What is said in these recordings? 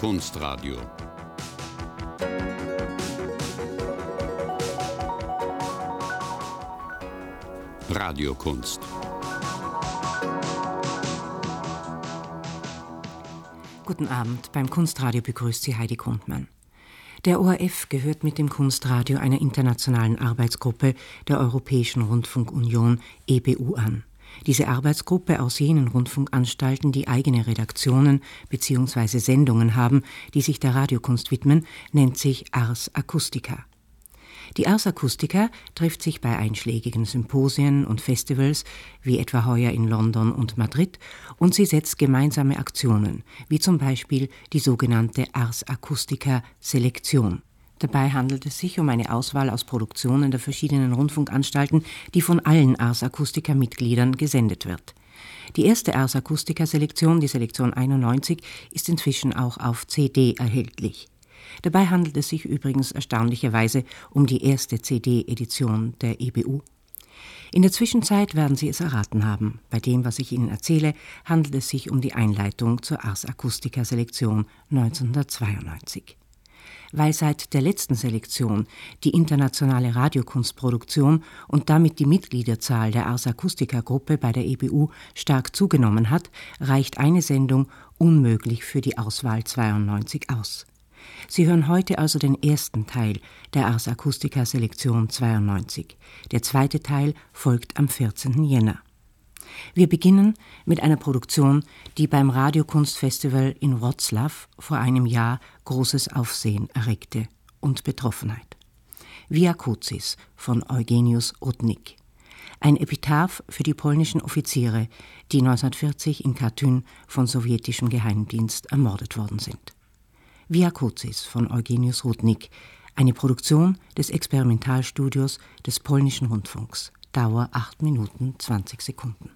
Kunstradio. Radiokunst. Guten Abend, beim Kunstradio begrüßt Sie Heidi Grundmann. Der ORF gehört mit dem Kunstradio einer internationalen Arbeitsgruppe der Europäischen Rundfunkunion EBU an. Diese Arbeitsgruppe aus jenen Rundfunkanstalten, die eigene Redaktionen bzw. Sendungen haben, die sich der Radiokunst widmen, nennt sich Ars Acustica. Die Ars Acustica trifft sich bei einschlägigen Symposien und Festivals, wie etwa heuer in London und Madrid, und sie setzt gemeinsame Aktionen, wie zum Beispiel die sogenannte Ars Acustica Selektion. Dabei handelt es sich um eine Auswahl aus Produktionen der verschiedenen Rundfunkanstalten, die von allen Ars Acustica-Mitgliedern gesendet wird. Die erste Ars Acustica-Selektion, die Selektion 91, ist inzwischen auch auf CD erhältlich. Dabei handelt es sich übrigens erstaunlicherweise um die erste CD-Edition der EBU. In der Zwischenzeit werden Sie es erraten haben. Bei dem, was ich Ihnen erzähle, handelt es sich um die Einleitung zur Ars Acustica-Selektion 1992. Weil seit der letzten Selektion die internationale Radiokunstproduktion und damit die Mitgliederzahl der Ars Acustica-Gruppe bei der EBU stark zugenommen hat, reicht eine Sendung unmöglich für die Auswahl 92 aus. Sie hören heute also den ersten Teil der Ars Acustica Selektion 92. Der zweite Teil folgt am 14. Jänner. Wir beginnen mit einer Produktion, die beim Radiokunstfestival in Wrocław vor einem Jahr großes Aufsehen erregte und Betroffenheit. Via Krucis von Eugeniusz Rudnik. Ein Epitaph für die polnischen Offiziere, die 1940 in Katyn von sowjetischem Geheimdienst ermordet worden sind. Via Krucis von Eugeniusz Rudnik, eine Produktion des Experimentalstudios des polnischen Rundfunks. Dauer 8 Minuten 20 Sekunden.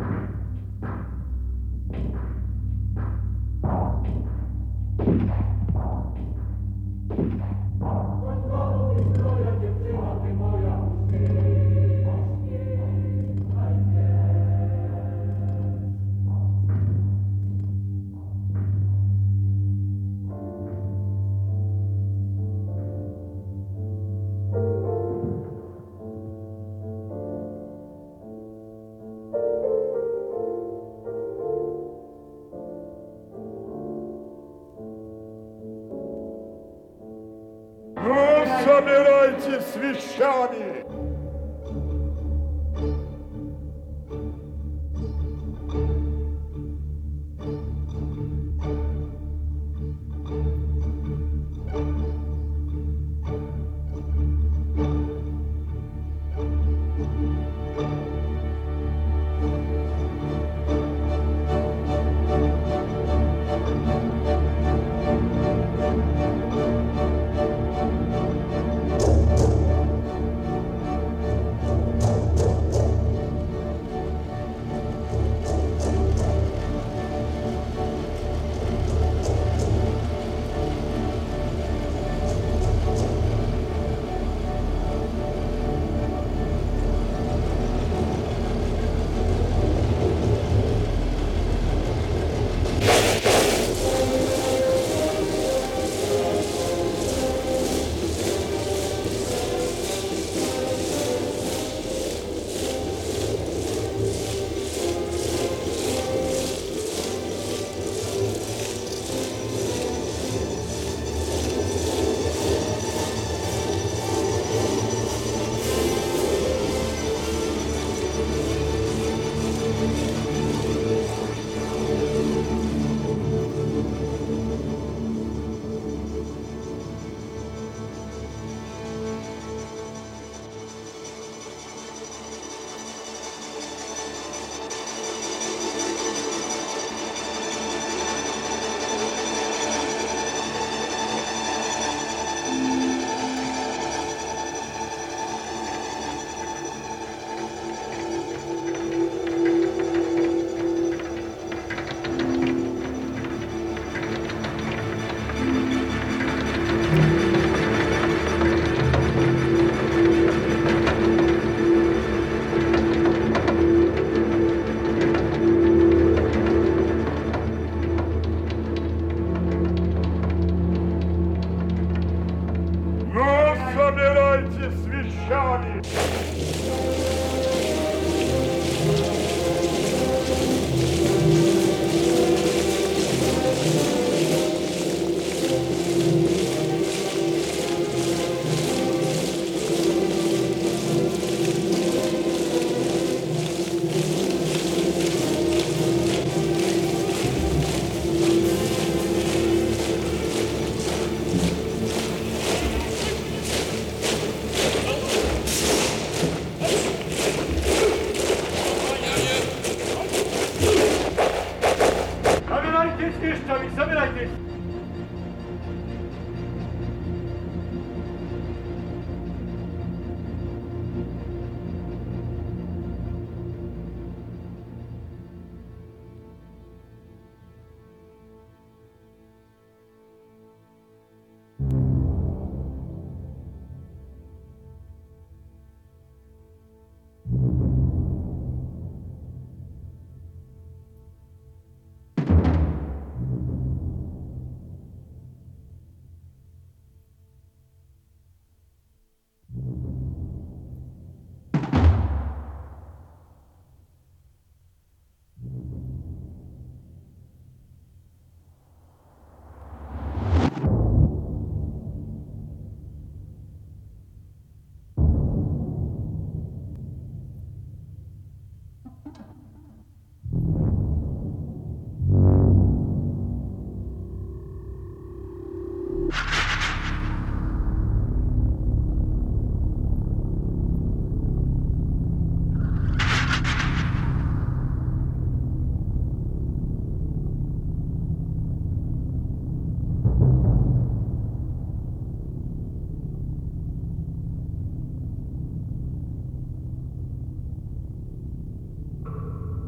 Собирайте с вещами!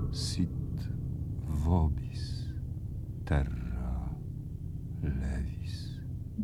Sit vobis terra levis.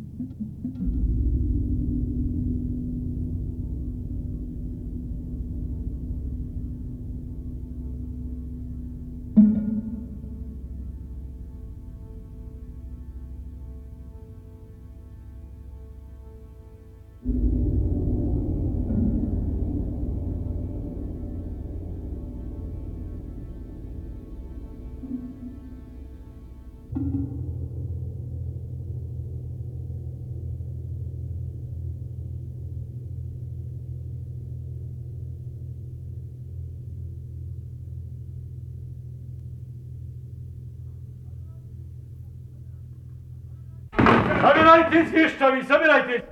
Sabirajte, svješćavi, sabirajte!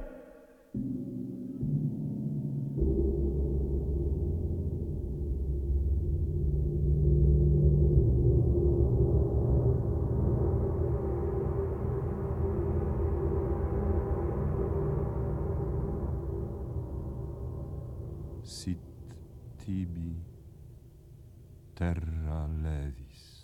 Sit tibi terra levis.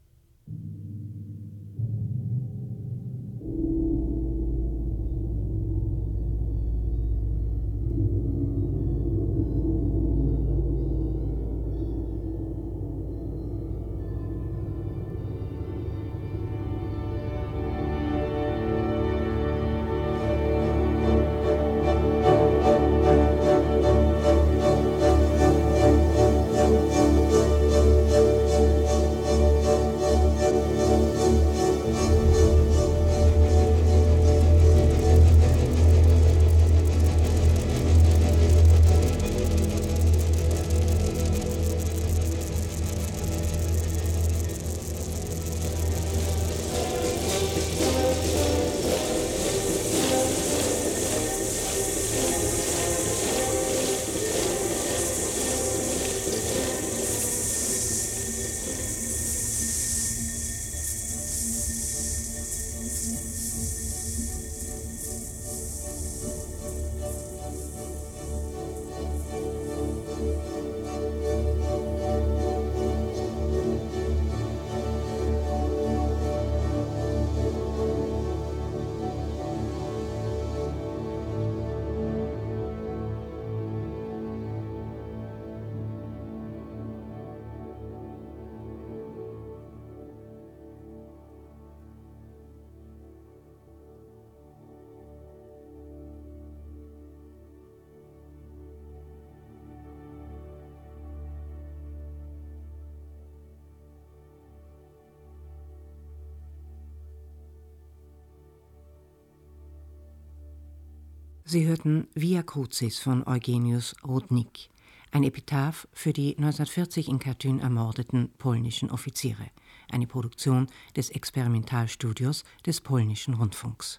Sie hörten Via Crucis von Eugeniusz Rudnik, ein Epitaph für die 1940 in Katyn ermordeten polnischen Offiziere, eine Produktion des Experimentalstudios des polnischen Rundfunks.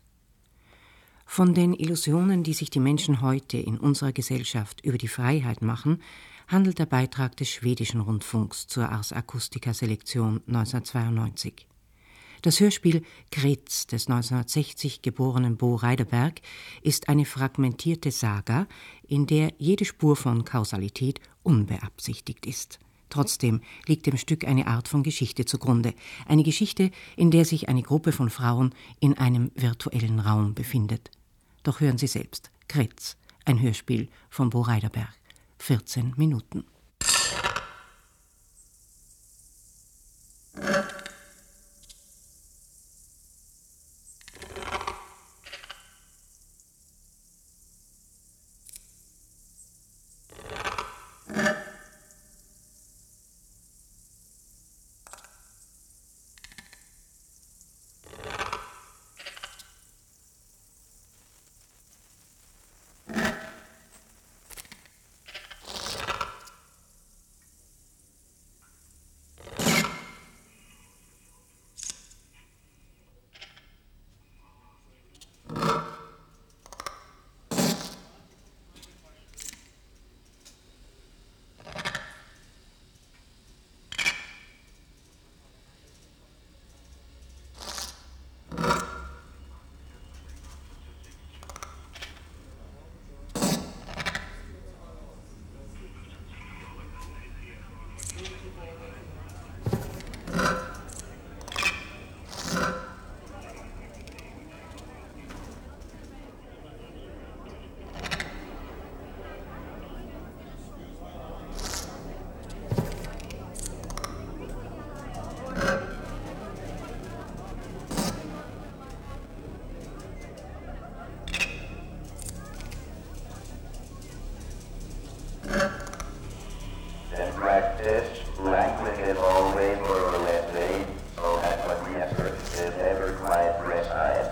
Von den Illusionen, die sich die Menschen heute in unserer Gesellschaft über die Freiheit machen, handelt der Beitrag des schwedischen Rundfunks zur Ars Acustica Selektion 1992. Das Hörspiel Kretz des 1960 geborenen Bo Reiderberg ist eine fragmentierte Saga, in der jede Spur von Kausalität unbeabsichtigt ist. Trotzdem liegt dem Stück eine Art von Geschichte zugrunde. Eine Geschichte, in der sich eine Gruppe von Frauen in einem virtuellen Raum befindet. Doch hören Sie selbst. Kretz, ein Hörspiel von Bo Reiderberg. 14 Minuten. this language is always more or less vague, so that what we assert is never quite precise.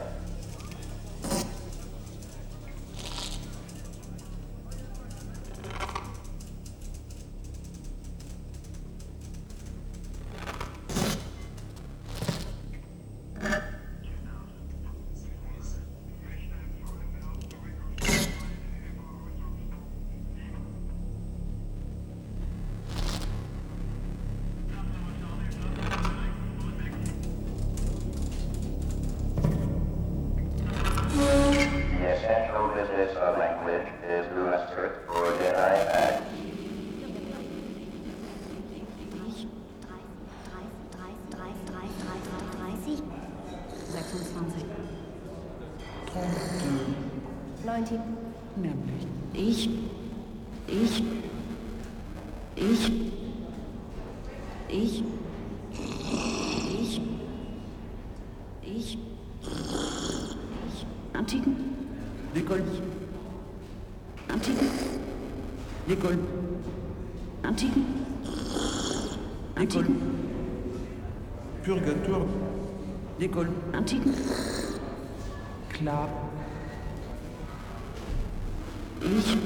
Antiken. L'école. Antiken. L'école. Antiken. L'école. Purgatoire. L'école. Antiken. Klar. Ich.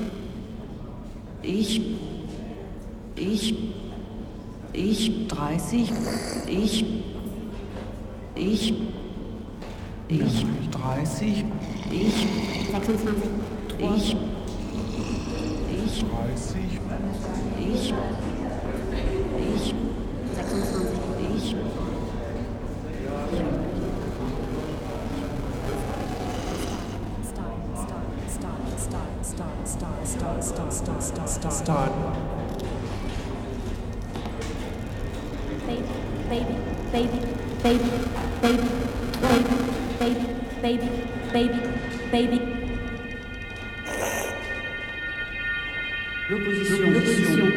30. Ich. 30. Ich. 26. Ich. 30. Ich. 26. Ich. Start. Baby. L'opposition.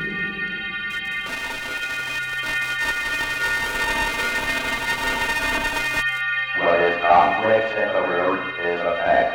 What is complex in the world is a fact.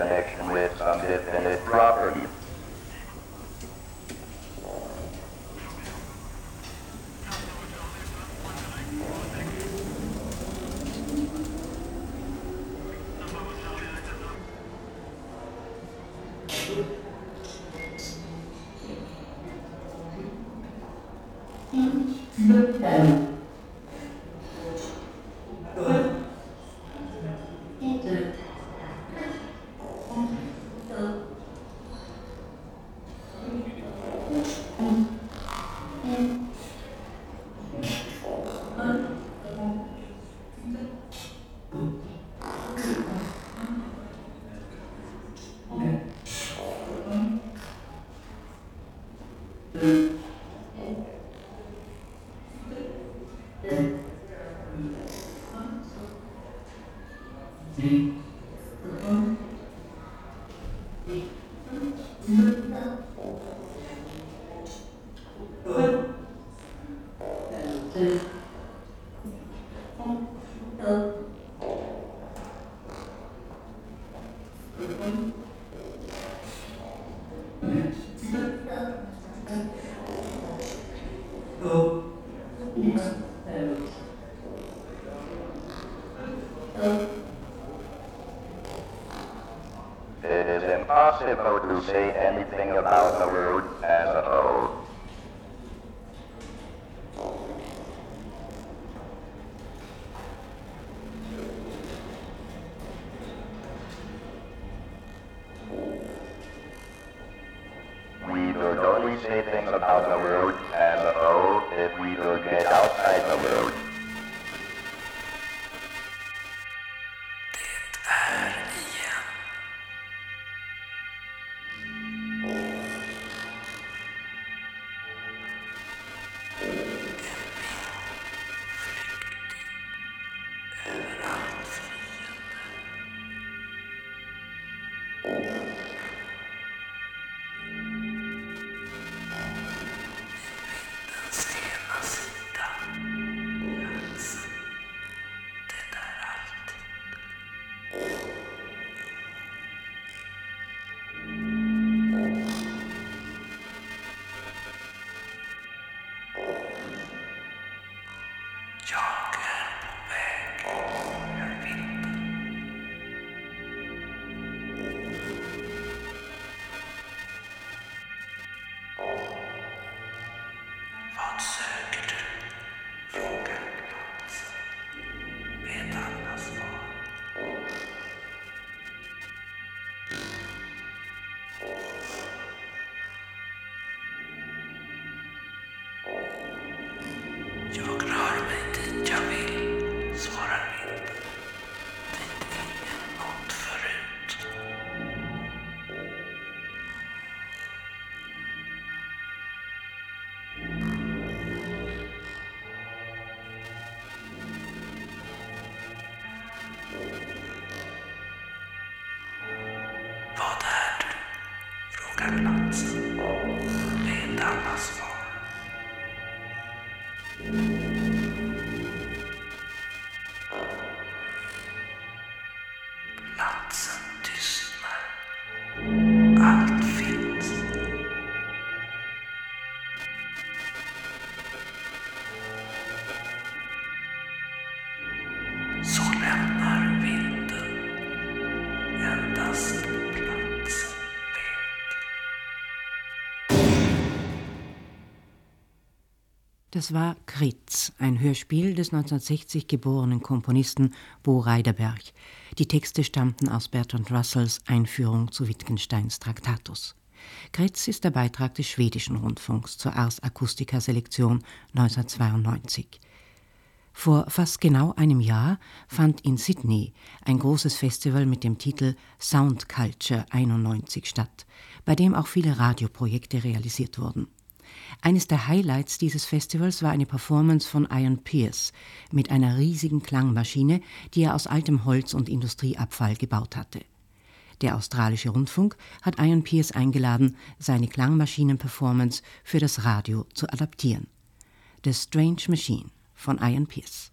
connection with some definite property. It is impossible to say anything about the world as a whole. We will only say things about the world as a whole if we will get outside the world. Das war Kritz, ein Hörspiel des 1960 geborenen Komponisten Bo Reiderberg. Die Texte stammten aus Bertrand Russells Einführung zu Wittgensteins Traktatus. Kritz ist der Beitrag des schwedischen Rundfunks zur Ars Acustica Selektion 1992. Vor fast genau einem Jahr fand in Sydney ein großes Festival mit dem Titel Sound Culture 91 statt, bei dem auch viele Radioprojekte realisiert wurden. Eines der Highlights dieses Festivals war eine Performance von Ian Pearce mit einer riesigen Klangmaschine, die er aus altem Holz und Industrieabfall gebaut hatte. Der australische Rundfunk hat Ian Pearce eingeladen, seine Klangmaschinen-Performance für das Radio zu adaptieren. The Strange Machine von Ian Pearce.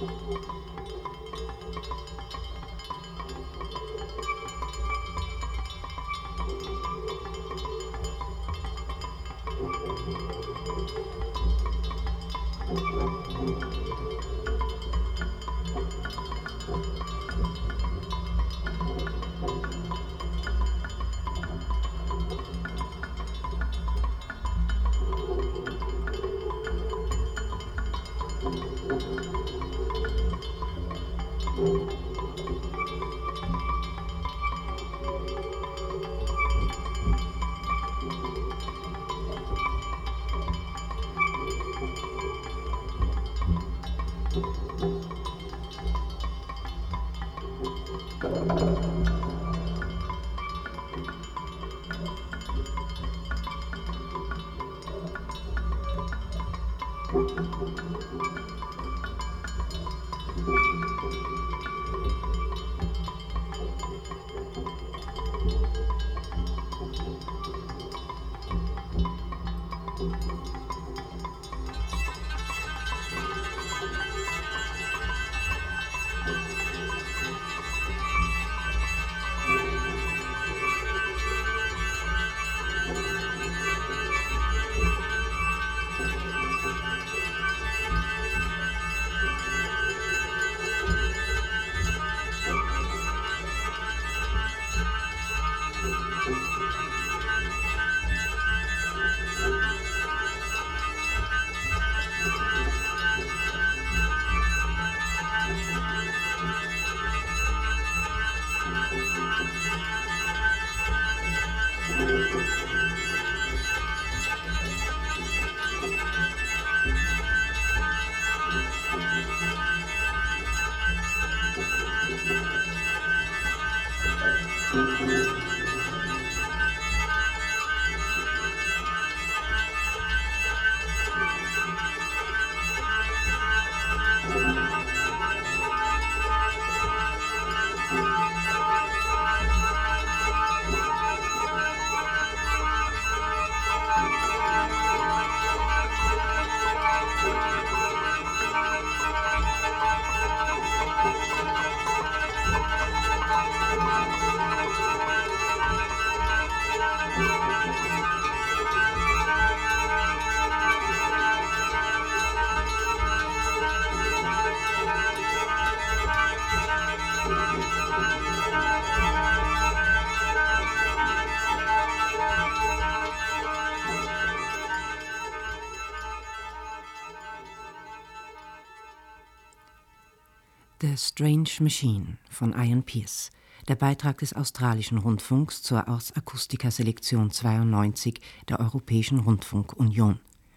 The Strange Machine von Ian Pearce, der Beitrag des australischen Rundfunks zur Ars Acustica Selektion 92 der Europäischen Rundfunkunion.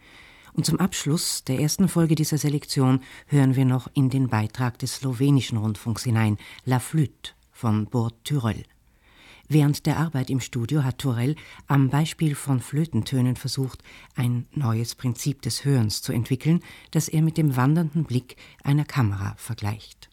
Und zum Abschluss der ersten Folge dieser Selektion hören wir noch in den Beitrag des slowenischen Rundfunks hinein, La Flûte von Bord Tyrol. Während der Arbeit im Studio hat Turell am Beispiel von Flötentönen versucht, ein neues Prinzip des Hörens zu entwickeln, das er mit dem wandernden Blick einer Kamera vergleicht.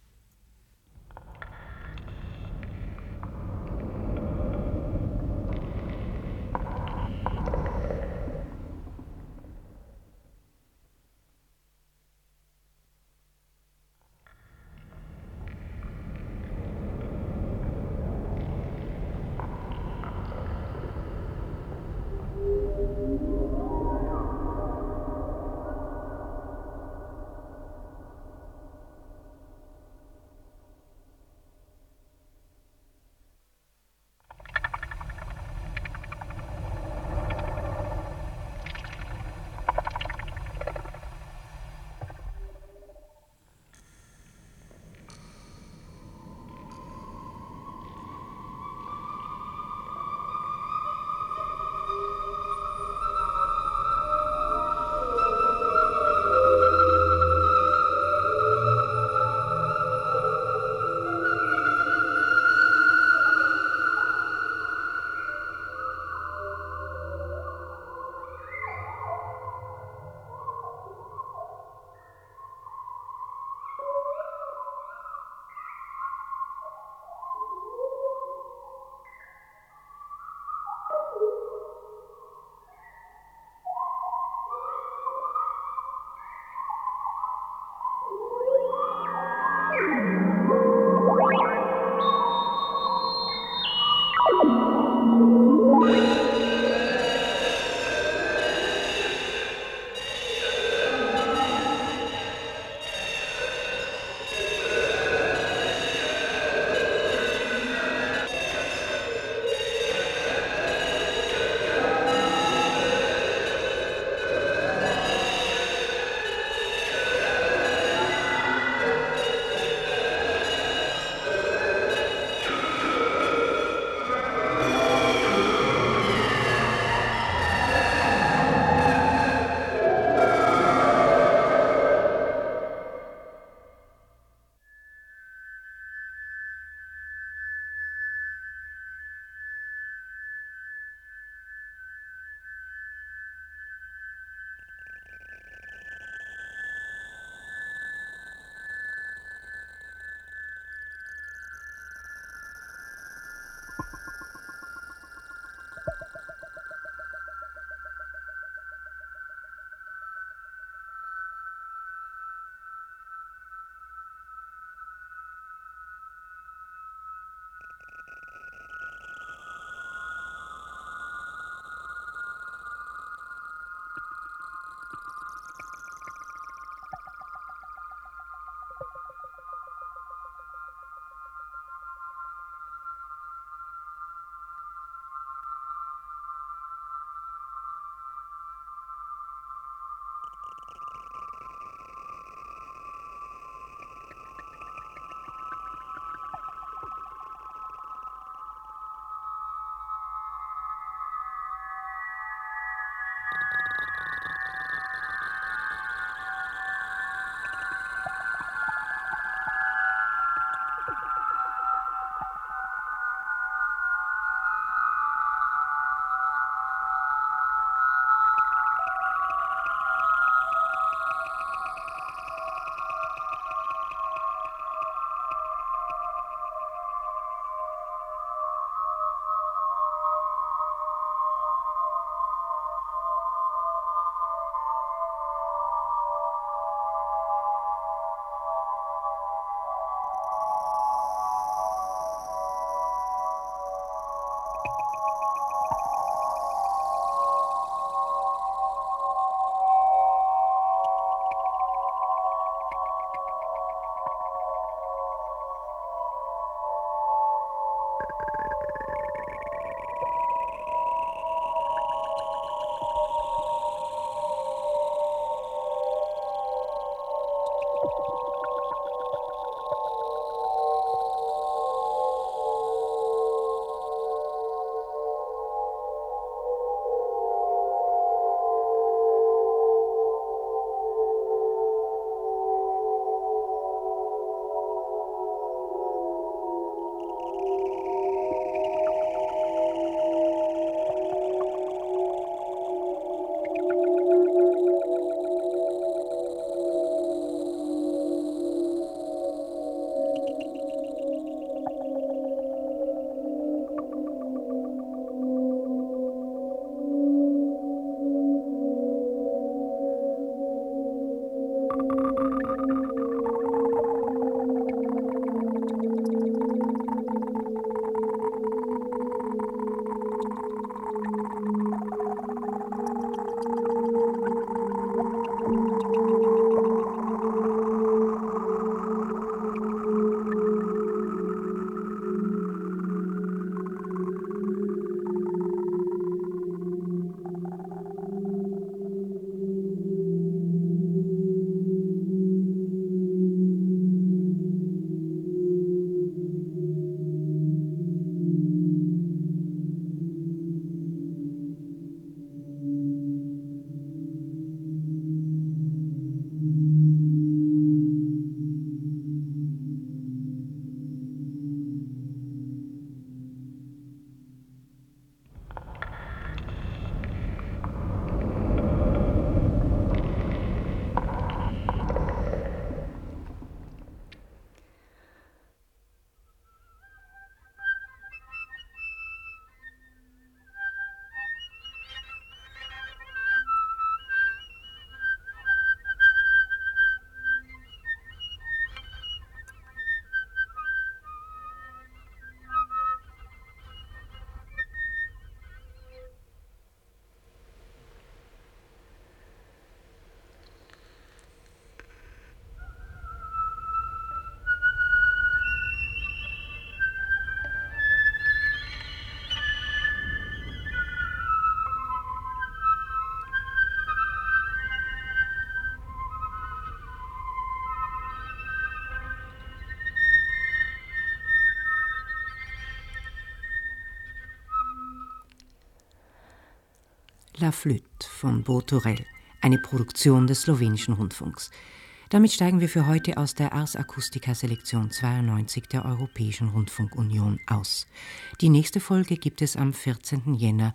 La Flûte von Beau Tourel, eine Produktion des slowenischen Rundfunks. Damit steigen wir für heute aus der Ars Acustica Selektion 92 der Europäischen Rundfunkunion aus. Die nächste Folge gibt es am 14. Jänner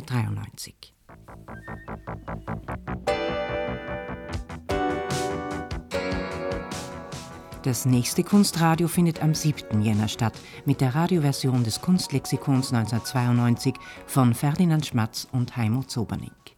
1993. Das nächste Kunstradio findet am 7. Jänner statt mit der Radioversion des Kunstlexikons 1992 von Ferdinand Schmatz und Heimo Zobernick.